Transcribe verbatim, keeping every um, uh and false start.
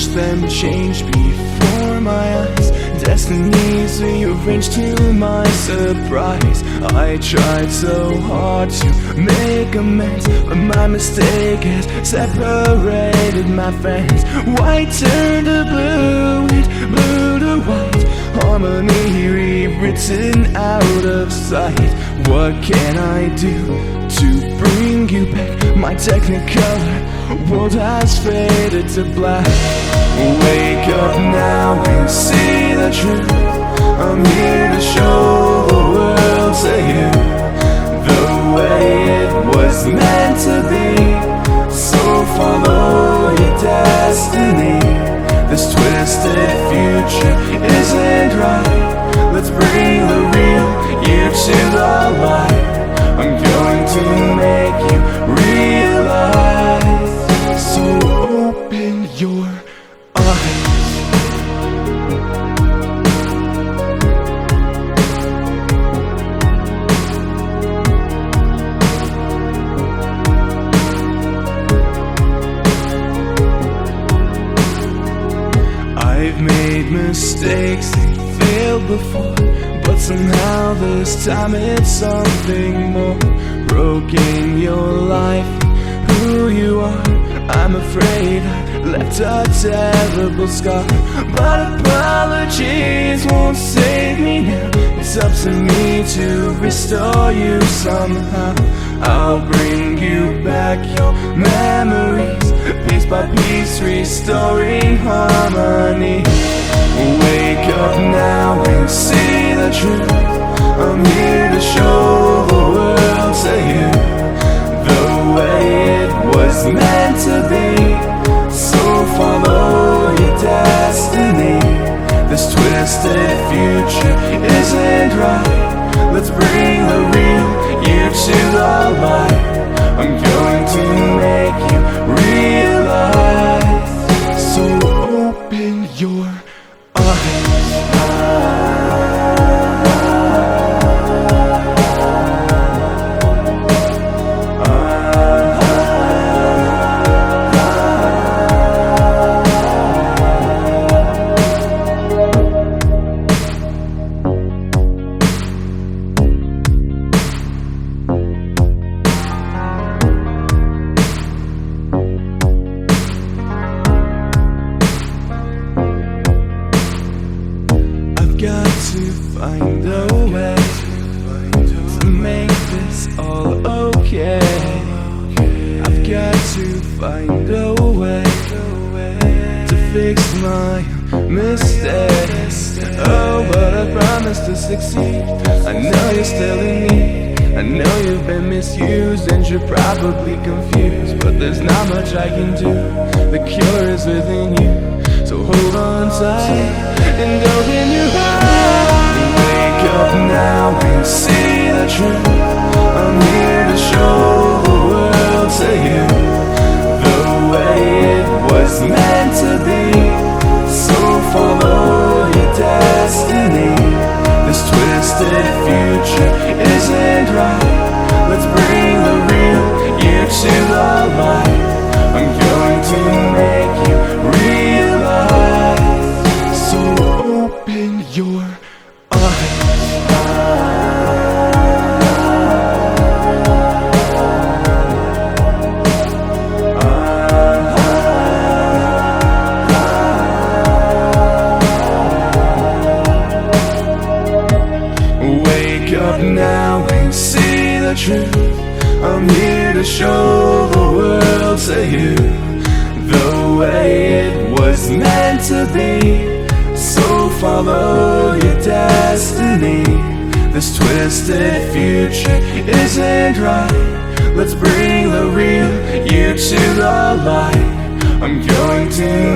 watched them change before my eyes. Destinies rearranged to my surprise. I tried so hard to make amends, but my mistake has separated my friends. White turned to blue and blue to white. Harmony rewritten out of sight. What can I do to bring you back? My technicolor world has faded to black. Wake up now and see the truth. I'm here to show the world to you the way it was meant to be. So follow your destiny. This twisted future isn't right. Let's bring the real you to the light. I'm going to make you realize. So open your eyes. I've made mistakes and failed before, but somehow this time it's something more. Broken your life, who you are. I'm afraid I left a terrible scar, but apologies won't save me now. It's up to me to restore you somehow. I'll bring you back your memories, piece by piece, restoring harmony. Wake up now and see the truth. I'm here to show the world to you the way it was meant to be. So follow your destiny. This twisted future isn't right. Let's bring the real you to the light. I'm going to make you realize. So open your eyes. Got to find a way to make this all okay. I've got to find a way to fix my mistakes. Oh, but I promise to succeed. I know you're still in need. I know you've been misused and you're probably confused, but there's not much I can do. The cure is within you, so hold on tight and open your eyes. Wake up now and see the truth. I'm here to show the world to you the way it was meant to be. So follow your destiny. This twisted future isn't right. Let's bring the real you to the light. I'm going to make you realize. So open your eyes. Wake up now and see the truth. I'm here to show the world to you the way it was meant to be. So follow your destiny. This twisted future isn't right. Let's bring the real you to the light. I'm going to